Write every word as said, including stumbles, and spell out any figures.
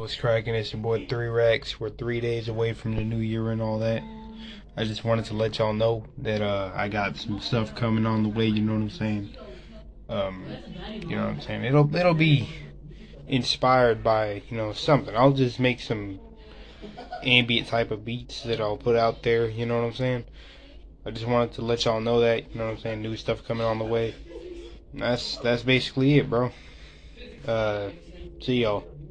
What's cracking? It's your boy Three Racks. We're three days away from the new year and all that. I just wanted to let y'all know that uh, I got some stuff coming on the way. You know what I'm saying? Um, you know what I'm saying? It'll it'll be inspired by you know something. I'll just make some ambient type of beats that I'll put out there. You know what I'm saying? I just wanted to let y'all know that. You know what I'm saying? New stuff coming on the way. That's that's basically it, bro. Uh, see y'all.